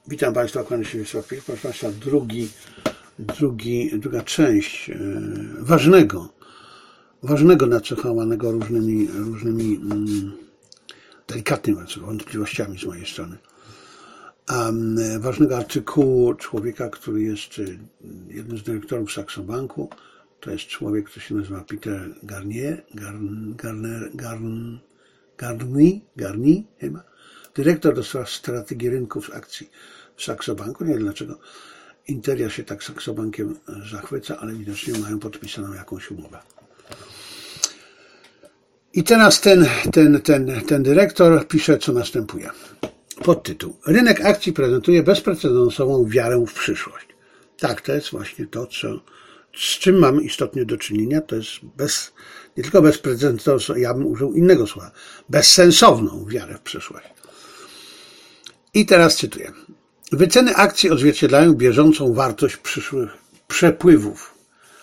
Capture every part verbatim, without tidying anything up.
Witam Państwa, kłaniam się Wiesław Pich. Proszę Państwa, drugi, drugi, druga część e, ważnego, ważnego nacechowanego różnymi, różnymi mm, delikatnymi wątpliwościami z mojej strony. A, ważnego artykułu człowieka, który jest jednym z dyrektorów Saxo Banku. To jest człowiek, który się nazywa Peter Garnier, Garn, Garner, Garn, Garni, Garni chyba. Dyrektor do spraw strategii rynków akcji w Saxo Banku. Nie wiem dlaczego Interia się tak Saxo Bankiem zachwyca, ale widocznie mają podpisaną jakąś umowę. I teraz ten, ten, ten, ten dyrektor pisze, co następuje. Podtytuł. Rynek akcji prezentuje bezprecedensową wiarę w przyszłość. Tak, to jest właśnie to, co, z czym mamy istotnie do czynienia. To jest bez, nie tylko bezprecedensową, ja bym użył innego słowa, bezsensowną wiarę w przyszłość. I teraz cytuję. Wyceny akcji odzwierciedlają bieżącą wartość przyszłych przepływów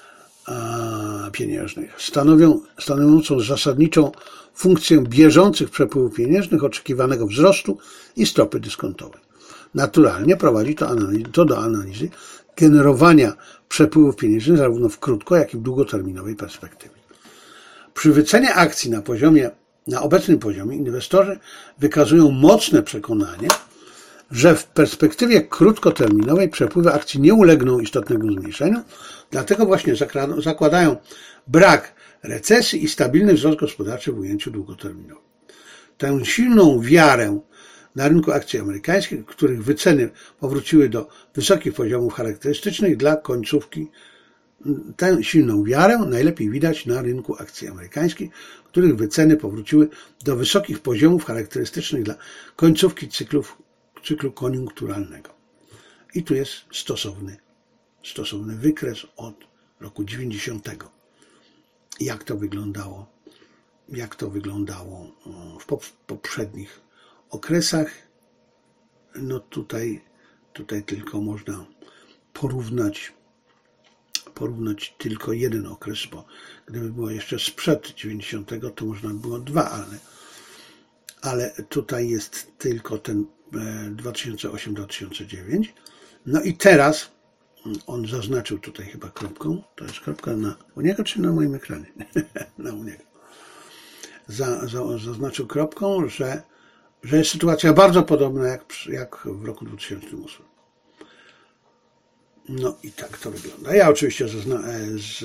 a, pieniężnych, stanowią, stanowiącą zasadniczą funkcję bieżących przepływów pieniężnych, oczekiwanego wzrostu i stopy dyskontowej. Naturalnie prowadzi to, analizy, to do analizy generowania przepływów pieniężnych zarówno w krótko, jak i w długoterminowej perspektywie. Przy wycenie akcji na poziomie, na obecnym poziomie inwestorzy wykazują mocne przekonanie, że w perspektywie krótkoterminowej przepływy akcji nie ulegną istotnemu zmniejszeniu, dlatego właśnie zakładają brak recesji i stabilny wzrost gospodarczy w ujęciu długoterminowym. Tę silną wiarę na rynku akcji amerykańskich, których wyceny powróciły do wysokich poziomów charakterystycznych dla końcówki, tę silną wiarę najlepiej widać na rynku akcji amerykańskich, których wyceny powróciły do wysokich poziomów charakterystycznych dla końcówki cyklów cyklu koniunkturalnego. I tu jest stosowny, stosowny wykres od roku dziewięćdziesiątego. Jak to wyglądało, jak to wyglądało w poprzednich okresach. No tutaj, tutaj tylko można porównać, porównać tylko jeden okres, bo gdyby było jeszcze sprzed dziewięćdziesiątego, to można by było dwa, ale, ale tutaj jest tylko ten dwa tysiące ósmy do dwa tysiące dziewiątego. No i teraz on zaznaczył tutaj chyba kropką. To jest kropka na u niego czy na moim ekranie? na u niego. Za, za, zaznaczył kropką, że, że jest sytuacja bardzo podobna jak, jak w roku dwutysięcznym ósmym. No i tak to wygląda. Ja oczywiście zazna, z,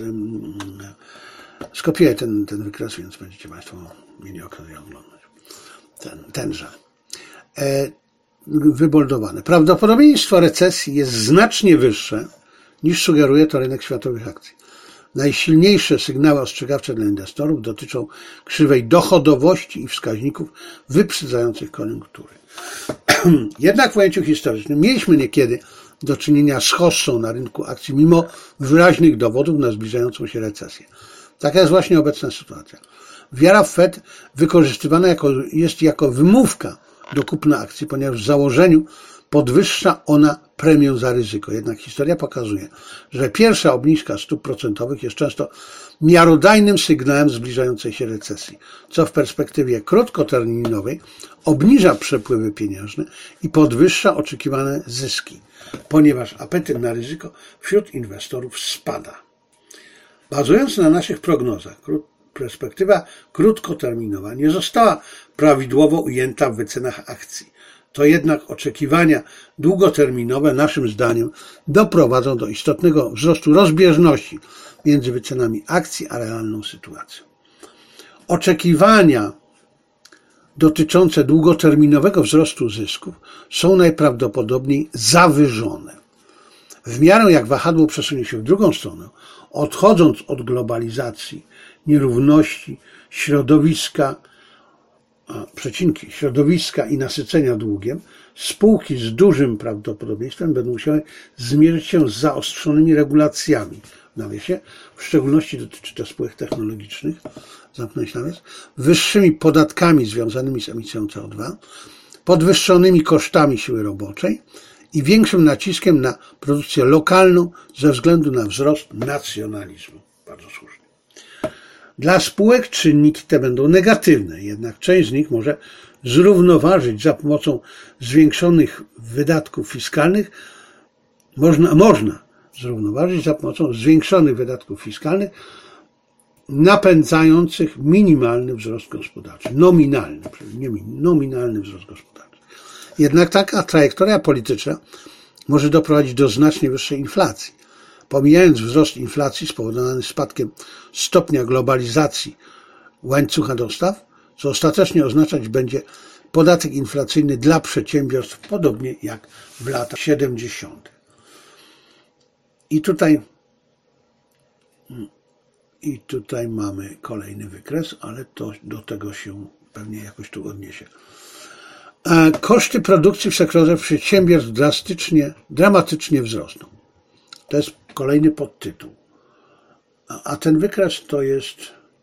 skopiuję ten, ten wykres, więc będziecie Państwo mieli okazję oglądać. Ten, tenże. E, wyboldowane. Prawdopodobieństwo recesji jest znacznie wyższe niż sugeruje to rynek światowych akcji. Najsilniejsze sygnały ostrzegawcze dla inwestorów dotyczą krzywej dochodowości i wskaźników wyprzedzających koniunktury. Jednak w ujęciu historycznym mieliśmy niekiedy do czynienia z hossą na rynku akcji mimo wyraźnych dowodów na zbliżającą się recesję. Taka jest właśnie obecna sytuacja. Wiara w Fed wykorzystywana jako, jest jako wymówka do kupna akcji, ponieważ w założeniu podwyższa ona premię za ryzyko. Jednak historia pokazuje, że pierwsza obniżka stóp procentowych jest często miarodajnym sygnałem zbliżającej się recesji, co w perspektywie krótkoterminowej obniża przepływy pieniężne i podwyższa oczekiwane zyski, ponieważ apetyt na ryzyko wśród inwestorów spada. Bazując na naszych prognozach, perspektywa krótkoterminowa nie została prawidłowo ujęta w wycenach akcji. To jednak oczekiwania długoterminowe, naszym zdaniem, doprowadzą do istotnego wzrostu rozbieżności między wycenami akcji a realną sytuacją. Oczekiwania dotyczące długoterminowego wzrostu zysków są najprawdopodobniej zawyżone. W miarę jak wahadło przesunie się w drugą stronę, odchodząc od globalizacji, nierówności, środowiska, a, przecinki, środowiska i nasycenia długiem, spółki z dużym prawdopodobieństwem będą musiały zmierzyć się z zaostrzonymi regulacjami w nawiasie, w szczególności dotyczy to spółek technologicznych, zamknąć nawias, wyższymi podatkami związanymi z emisją C O dwa, podwyższonymi kosztami siły roboczej i większym naciskiem na produkcję lokalną ze względu na wzrost nacjonalizmu. Bardzo słusznie. Dla spółek czynniki te będą negatywne, jednak część z nich może zrównoważyć za pomocą zwiększonych wydatków fiskalnych, można, można zrównoważyć za pomocą zwiększonych wydatków fiskalnych, napędzających minimalny wzrost gospodarczy, nominalny, nie nominalny wzrost gospodarczy. Jednak taka trajektoria polityczna może doprowadzić do znacznie wyższej inflacji. Pomijając wzrost inflacji spowodowany spadkiem stopnia globalizacji łańcucha dostaw, co ostatecznie oznaczać będzie podatek inflacyjny dla przedsiębiorstw, podobnie jak w latach siedemdziesiątych. I tutaj, i tutaj mamy kolejny wykres, ale to do tego się pewnie jakoś tu odniesie. Koszty produkcji w sektorze przedsiębiorstw drastycznie, dramatycznie wzrosną. To jest kolejny podtytuł. A ten wykres to jest,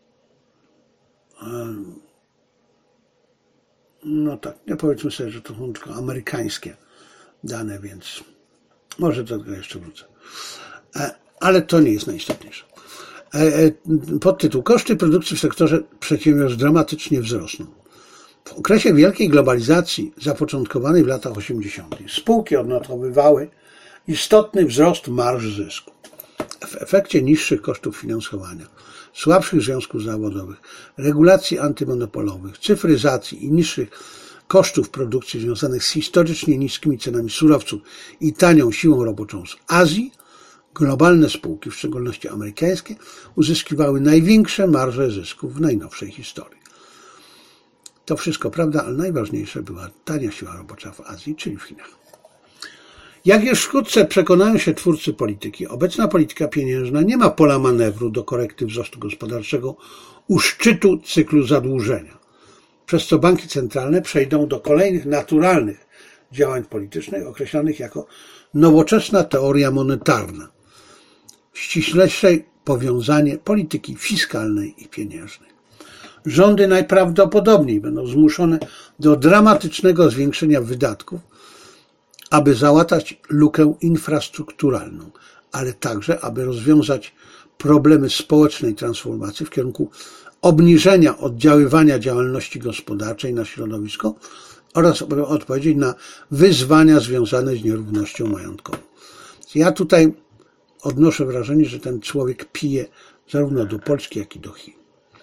no tak, nie powiedzmy sobie, że to są tylko amerykańskie dane, więc może do tego jeszcze wrócę. Ale to nie jest najistotniejsze. Podtytuł: koszty produkcji w sektorze przedsiębiorstw dramatycznie wzrosną. W okresie wielkiej globalizacji zapoczątkowanej w latach osiemdziesiątych spółki odnotowywały istotny wzrost marż zysku. W efekcie niższych kosztów finansowania, słabszych związków zawodowych, regulacji antymonopolowych, cyfryzacji i niższych kosztów produkcji związanych z historycznie niskimi cenami surowców i tanią siłą roboczą z Azji, globalne spółki, w szczególności amerykańskie, uzyskiwały największe marże zysków w najnowszej historii. To wszystko prawda, ale najważniejsze była tania siła robocza w Azji, czyli w Chinach. Jak już wkrótce przekonają się twórcy polityki, obecna polityka pieniężna nie ma pola manewru do korekty wzrostu gospodarczego u szczytu cyklu zadłużenia, przez co banki centralne przejdą do kolejnych naturalnych działań politycznych określanych jako nowoczesna teoria monetarna, ściślejsze powiązanie polityki fiskalnej i pieniężnej. Rządy najprawdopodobniej będą zmuszone do dramatycznego zwiększenia wydatków, aby załatać lukę infrastrukturalną, ale także, aby rozwiązać problemy społecznej transformacji w kierunku obniżenia oddziaływania działalności gospodarczej na środowisko oraz odpowiedzieć na wyzwania związane z nierównością majątkową. Ja tutaj odnoszę wrażenie, że ten człowiek pije zarówno do Polski, jak i do Chin.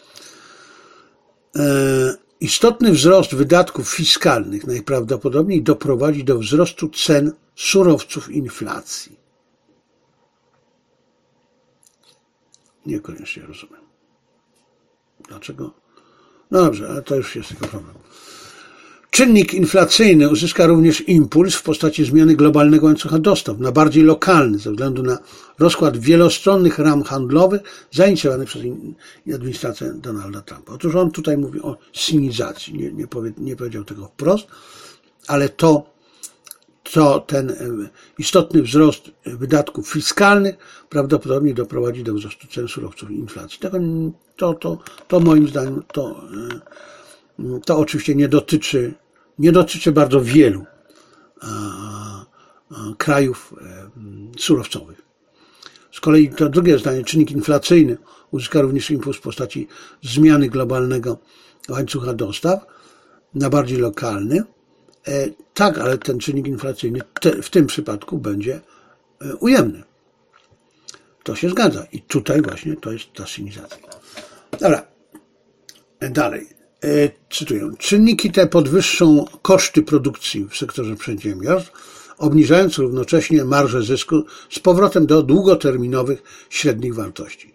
Istotny wzrost wydatków fiskalnych najprawdopodobniej doprowadzi do wzrostu cen surowców i inflacji. Niekoniecznie rozumiem. Dlaczego? No dobrze, ale to już jest tylko problem. Czynnik inflacyjny uzyska również impuls w postaci zmiany globalnego łańcucha dostaw na bardziej lokalny ze względu na rozkład wielostronnych ram handlowych zainicjowany przez administrację Donalda Trumpa. Otóż on tutaj mówi o sinizacji, nie, nie, powie, nie powiedział tego wprost, ale to, to ten istotny wzrost wydatków fiskalnych prawdopodobnie doprowadzi do wzrostu cen surowców i inflacji. Tego, to, to, to moim zdaniem to, to oczywiście nie dotyczy, nie dotyczy bardzo wielu a, a, krajów e, surowcowych. Z kolei to drugie zdanie, czynnik inflacyjny uzyska również impuls w postaci zmiany globalnego łańcucha dostaw na bardziej lokalny. E, tak, ale ten czynnik inflacyjny te, w tym przypadku będzie e, ujemny. To się zgadza. I tutaj właśnie to jest ta sinizacja. Dobra, e, dalej. Cytuję: czynniki te podwyższą koszty produkcji w sektorze przedsiębiorstw, obniżając równocześnie marżę zysku z powrotem do długoterminowych średnich wartości.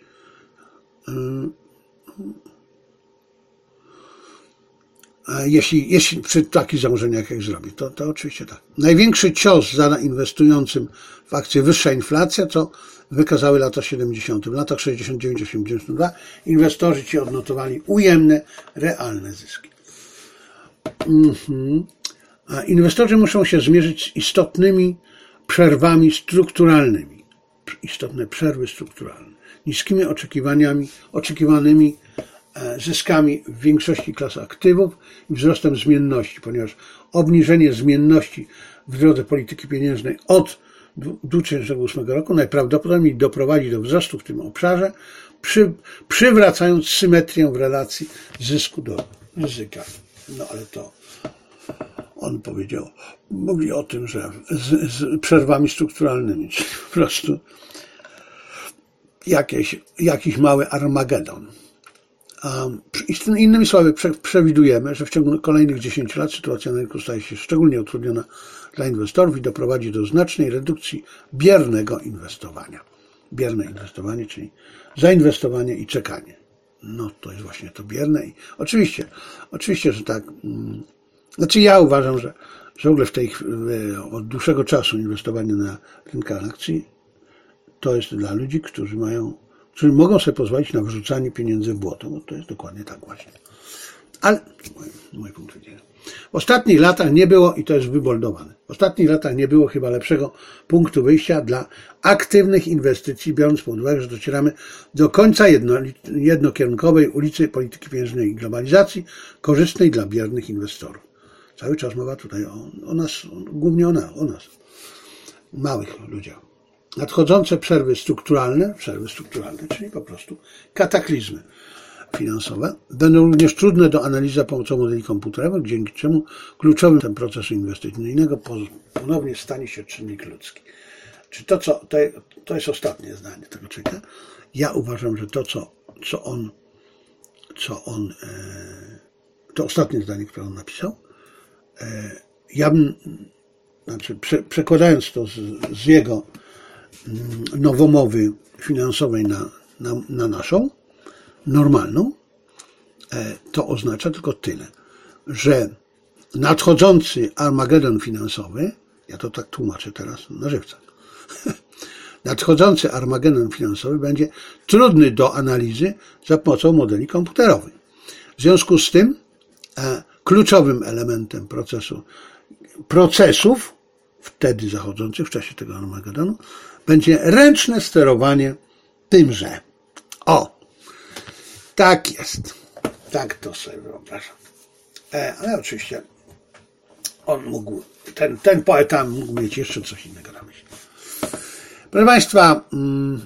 Jeśli, jeśli przy takich założeniach jak zrobi, to, to oczywiście tak. Największy cios zada inwestującym w akcje wyższa inflacja, co wykazały lata siedemdziesiąte. W latach sześćdziesiąt dziewięć osiemdziesiąt dwa inwestorzy ci odnotowali ujemne, realne zyski. Mm-hmm. A inwestorzy muszą się zmierzyć z istotnymi przerwami strukturalnymi. Istotne przerwy strukturalne. Niskimi oczekiwaniami, oczekiwanymi zyskami w większości klas aktywów i wzrostem zmienności, ponieważ obniżenie zmienności w drodze polityki pieniężnej od dwa tysiące ósmego roku najprawdopodobniej doprowadzi do wzrostu w tym obszarze, przy, przywracając symetrię w relacji zysku do ryzyka. No ale to on powiedział, mówi o tym, że z, z przerwami strukturalnymi, czyli po prostu jakieś, jakiś mały Armagedon. Um, innymi słowy, prze, przewidujemy, że w ciągu kolejnych dziesięciu lat sytuacja na rynku staje się szczególnie utrudniona dla inwestorów i doprowadzi do znacznej redukcji biernego inwestowania. Bierne inwestowanie, czyli zainwestowanie i czekanie. No to jest właśnie to bierne. I oczywiście, oczywiście, że tak. Znaczy ja uważam, że, że w ogóle w tej, od dłuższego czasu inwestowanie na rynkach akcji to jest dla ludzi, którzy mają, którzy mogą sobie pozwolić na wyrzucanie pieniędzy w błoto, bo to jest dokładnie tak właśnie. Ale mój, mój punkt widzenia. W ostatnich latach nie było, i to jest wyboldowane, w ostatnich latach nie było chyba lepszego punktu wyjścia dla aktywnych inwestycji, biorąc pod uwagę, że docieramy do końca jedno, jednokierunkowej ulicy polityki pieniężnej i globalizacji, korzystnej dla biernych inwestorów. Cały czas mowa tutaj o, o nas, głównie o nas, o nas, małych ludziach. Nadchodzące przerwy strukturalne, przerwy strukturalne, czyli po prostu kataklizmy finansowe, będą również trudne do analizy za pomocą modeli komputerowych, dzięki czemu kluczowym tym procesu inwestycyjnego ponownie stanie się czynnik ludzki. Czy to, co, to, to jest ostatnie zdanie tego człowieka. Ja uważam, że to, co, co on, co on, to ostatnie zdanie, które on napisał, ja bym, znaczy przekładając to z, z jego nowomowy finansowej na, na, na naszą, normalną, to oznacza tylko tyle, że nadchodzący Armagedon finansowy, ja to tak tłumaczę teraz na żywca, nadchodzący Armagedon finansowy będzie trudny do analizy za pomocą modeli komputerowych. W związku z tym kluczowym elementem procesu, procesów wtedy zachodzących w czasie tego Armagedonu będzie ręczne sterowanie tymże. O! Tak jest. Tak to sobie wyobrażam. E, ale oczywiście on mógł, ten, ten poeta mógł mieć jeszcze coś innego na myśli. Proszę Państwa, mm,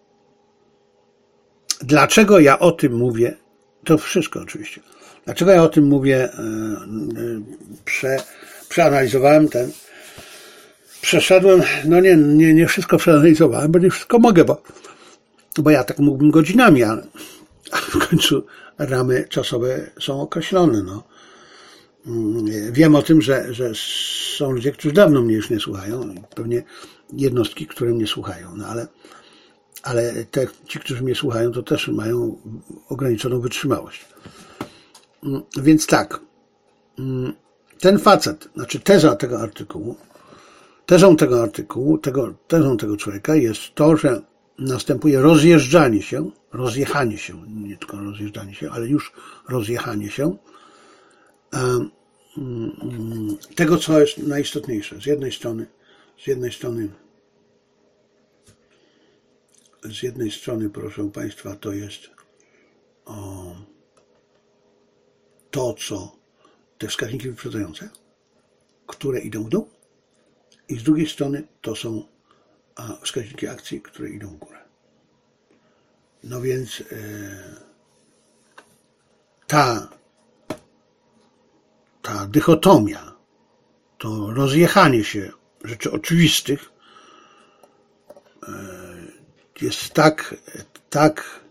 dlaczego ja o tym mówię? To wszystko oczywiście. Dlaczego ja o tym mówię? E, e, prze, przeanalizowałem ten, przeszedłem, no nie, nie, nie wszystko przeanalizowałem, bo nie wszystko mogę, bo, bo ja tak mógłbym godzinami, ale w końcu ramy czasowe są określone. No. Wiem o tym, że, że są ludzie, którzy dawno mnie już nie słuchają, pewnie jednostki, które mnie słuchają, no ale, ale te, ci, którzy mnie słuchają, to też mają ograniczoną wytrzymałość. Więc tak, ten facet, znaczy teza tego artykułu, tezą tego artykułu, tego, tezą tego człowieka jest to, że następuje rozjeżdżanie się, rozjechanie się, nie tylko rozjeżdżanie się, ale już rozjechanie się tego, co jest najistotniejsze. Z jednej strony, z jednej strony, z jednej strony, proszę Państwa, to jest o, to, co te wskaźniki wyprzedzające, które idą w dół, i z drugiej strony to są wskaźniki akcji, które idą w górę. No więc ta, ta dychotomia, to rozjechanie się rzeczy oczywistych jest tak, tak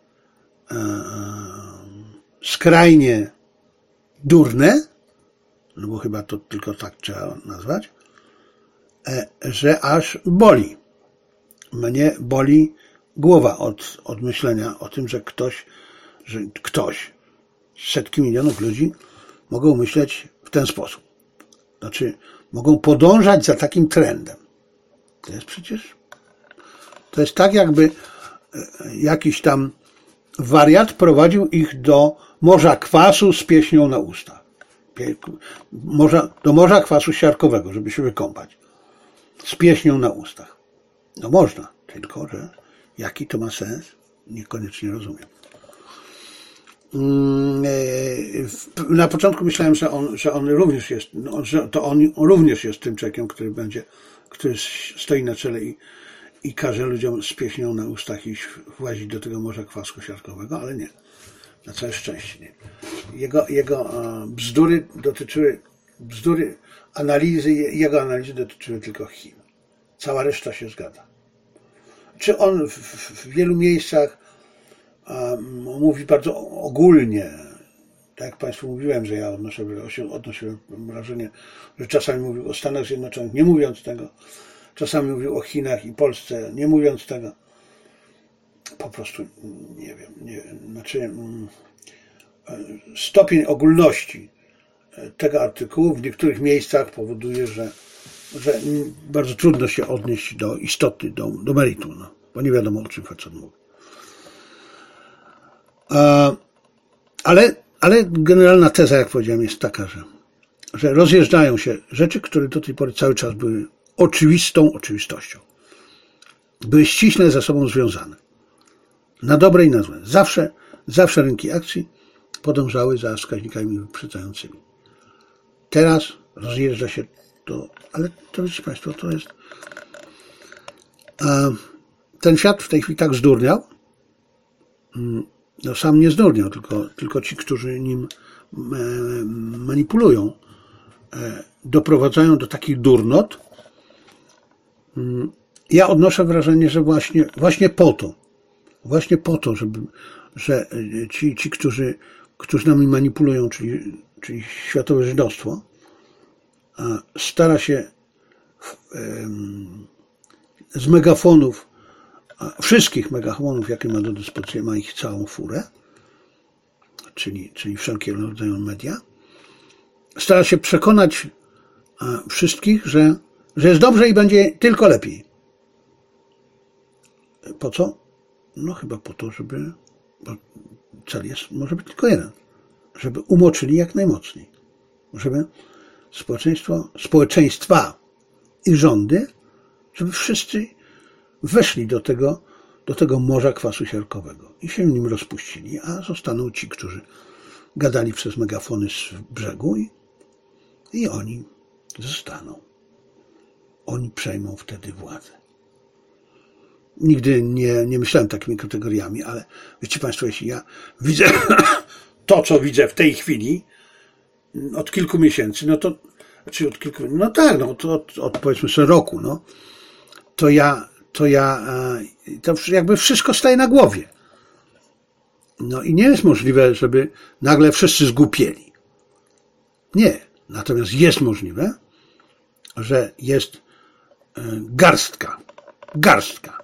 skrajnie durne, no bo chyba to tylko tak trzeba nazwać, że aż boli. Mnie boli głowa od, od myślenia o tym, że ktoś, że ktoś, setki milionów ludzi mogą myśleć w ten sposób. Znaczy, mogą podążać za takim trendem. To jest przecież, to jest tak, jakby jakiś tam wariat prowadził ich do morza kwasu z pieśnią na ustach. Morza, do morza kwasu siarkowego, żeby się wykąpać. Z pieśnią na ustach. No można, tylko że jaki to ma sens, niekoniecznie rozumiem. Na początku myślałem, że on, że on również jest, no, że to on, on również jest tym człowiekiem, który będzie, który stoi na czele i, i każe ludziom z pieśnią na ustach iść włazić do tego morza kwasku siarkowego, ale nie. Na całe szczęście nie. Jego, jego bzdury dotyczyły, bzdury analizy, jego analizy dotyczyły tylko Chin. Cała reszta się zgadza. Czy on w, w wielu miejscach um, mówi bardzo ogólnie, tak jak Państwu mówiłem, że ja odnoszę, odnosiłem wrażenie, że czasami mówił o Stanach Zjednoczonych, nie mówiąc tego, czasami mówił o Chinach i Polsce, nie mówiąc tego. Po prostu nie wiem, nie, znaczy stopień ogólności tego artykułu w niektórych miejscach powoduje, że, że bardzo trudno się odnieść do istoty, do, do meritum, no, bo nie wiadomo, o czym facet mówi. Ale, ale generalna teza, jak powiedziałem, jest taka, że, że rozjeżdżają się rzeczy, które do tej pory cały czas były oczywistą oczywistością. Były ściśle ze sobą związane. Na dobre i na złe. Zawsze, zawsze rynki akcji podążały za wskaźnikami wyprzedzającymi. Teraz rozjeżdża się to, ale to wiecie Państwo, to jest... A ten świat w tej chwili tak zdurniał, no sam nie zdurniał, tylko, tylko ci, którzy nim manipulują, doprowadzają do takich durnot. Ja odnoszę wrażenie, że właśnie, właśnie po to, właśnie po to, żeby, że ci, ci którzy, którzy nami manipulują, czyli, czyli światowe żydostwo, stara się z megafonów, wszystkich megafonów, jakie ma do dyspozycji, ma ich całą furę, czyli, czyli wszelkiego rodzaju media, stara się przekonać wszystkich, że, że jest dobrze i będzie tylko lepiej. Po co? No chyba po to, żeby, bo cel jest, może być tylko jeden, żeby umoczyli jak najmocniej, żeby społeczeństwo, społeczeństwa i rządy, żeby wszyscy weszli do tego, do tego morza kwasu siarkowego i się w nim rozpuścili, a zostaną ci, którzy gadali przez megafony z brzegu i, i oni zostaną. Oni przejmą wtedy władzę. Nigdy nie, nie myślałem takimi kategoriami, ale wiecie Państwo, jeśli ja widzę to, co widzę w tej chwili, od kilku miesięcy, no to, czy od kilku, no tak, no to od, od powiedzmy sobie roku, no, to ja, to ja, to jakby wszystko staje na głowie. No i nie jest możliwe, żeby nagle wszyscy zgłupieli. Nie. Natomiast jest możliwe, że jest garstka, garstka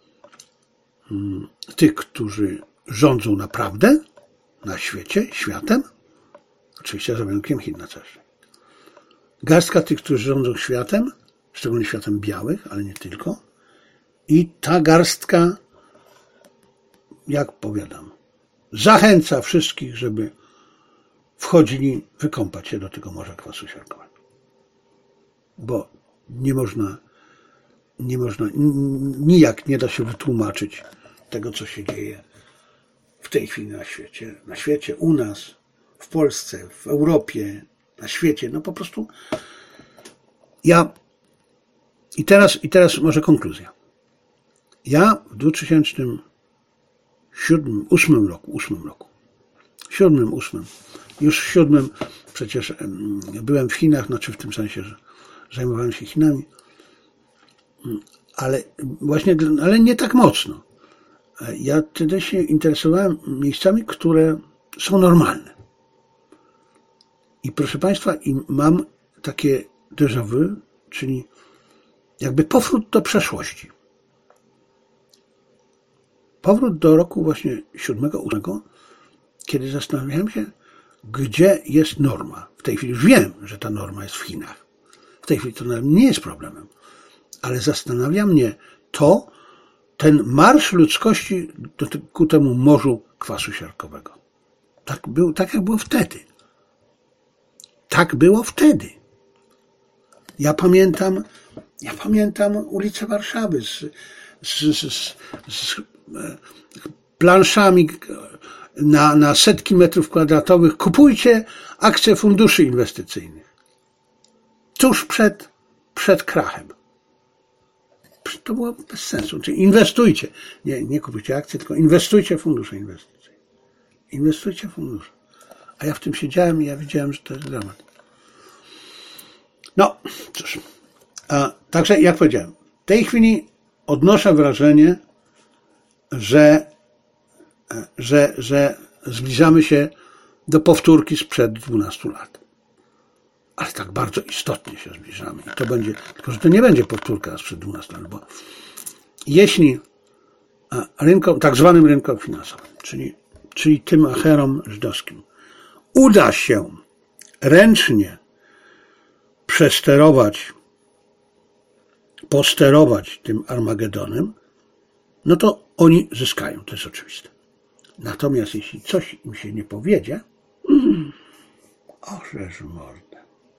tych, którzy rządzą naprawdę na świecie, światem, oczywiście za wyjątkiem Chin na czasie. Garstka tych, którzy rządzą światem, szczególnie światem białych, ale nie tylko. I ta garstka, jak powiadam, zachęca wszystkich, żeby wchodzili wykąpać się do tego morza kwasu siarkowego. Bo nie można, nie można, nijak nie da się wytłumaczyć tego, co się dzieje w tej chwili na świecie. Na świecie, u nas, w Polsce, w Europie, na świecie. No po prostu ja i teraz, i teraz może konkluzja. Ja w dwa tysiące siódmym, ósmym roku, ósmym roku, siódmym, ósmym, już w siódmym przecież byłem w Chinach, znaczy w tym sensie, że zajmowałem się Chinami, ale właśnie, ale nie tak mocno. Ja wtedy się interesowałem miejscami, które są normalne. I proszę Państwa, i mam takie déjà vu, czyli jakby powrót do przeszłości. Powrót do roku właśnie siódmego, ósmego, kiedy zastanawiałem się, gdzie jest norma. W tej chwili już wiem, że ta norma jest w Chinach. W tej chwili to nie jest problemem. Ale zastanawia mnie to, ten marsz ludzkości do, ku temu morzu kwasu siarkowego. Tak, był, tak jak było wtedy. Tak było wtedy. Ja pamiętam, ja pamiętam ulicę Warszawy z, z, z, z planszami na, na setki metrów kwadratowych. Kupujcie akcje funduszy inwestycyjnych. Tuż przed, przed krachem. To było bez sensu. Czyli inwestujcie. Nie, nie kupujcie akcji, tylko inwestujcie w fundusze inwestycyjne. Inwestujcie w fundusze. A ja w tym siedziałem i ja widziałem, że to jest dramat. No, cóż. A, także, jak powiedziałem, w tej chwili odnoszę wrażenie, że, że, że zbliżamy się do powtórki sprzed dwunastu lat. Ale tak bardzo istotnie się zbliżamy. I to będzie, tylko że to nie będzie powtórka sprzed dwunastu lat, bo jeśli rynkom, tak zwanym rynkom finansowym, czyli, czyli tym acherom żydowskim, uda się ręcznie przesterować, posterować tym Armagedonem, no to oni zyskają, to jest oczywiste. Natomiast jeśli coś im się nie powiedzie, mm, orzesz mordę.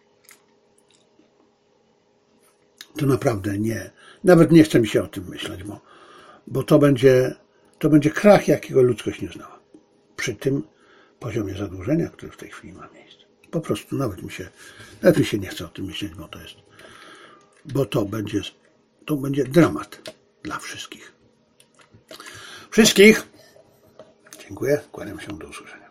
To naprawdę nie, nawet nie chce mi się o tym myśleć, bo, bo to będzie, to będzie krach, jakiego ludzkość nie znała. Przy tym poziomie zadłużenia, który w tej chwili ma miejsce. Po prostu nawet mi się, nawet mi się nie chce o tym myśleć, bo to jest, bo to będzie, to będzie dramat dla wszystkich. Wszystkich. Dziękuję, kłaniam się, do usłyszenia.